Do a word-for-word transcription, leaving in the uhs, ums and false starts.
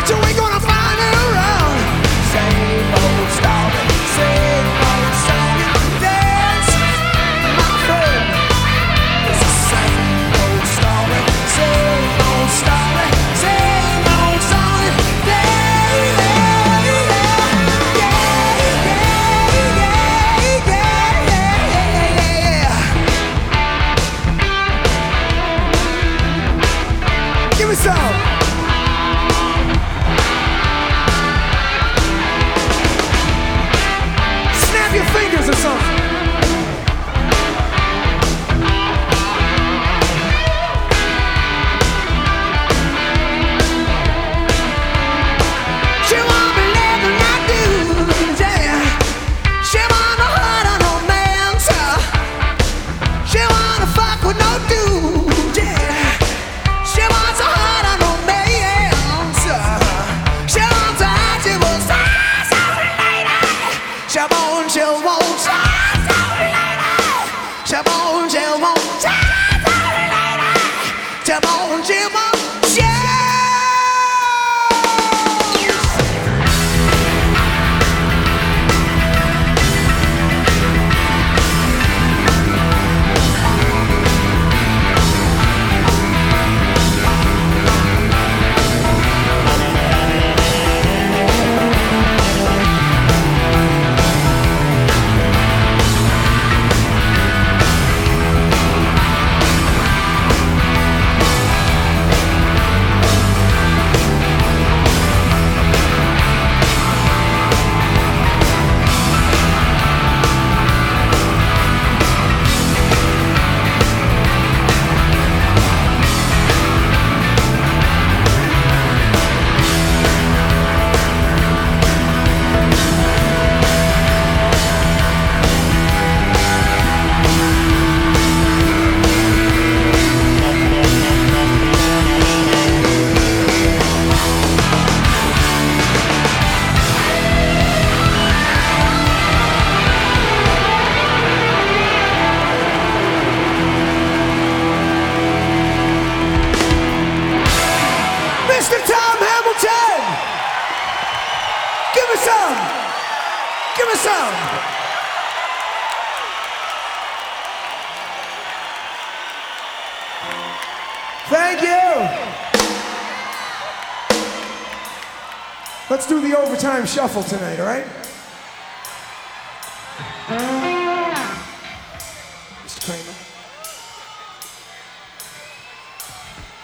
But you ain't gonna find me around. Same old story, same old song and dance, my friend. It's the same old story, same old story, same old song and dance. Yeah, yeah, yeah, yeah, yeah. Give me some. Your fingers or something. She want me living like dudes, yeah. She wanna hurt on no man, so she wanna fuck with no dude, yeah. She wants a heart on no man, so she wants a heart, she will say so lady. She won't, she won't say so lady. She won't, she won't say so lady. She won't, she won't, yeah. Mister Tom Hamilton! Give me some! Give me some! Thank you! Let's do the overtime shuffle tonight, all right?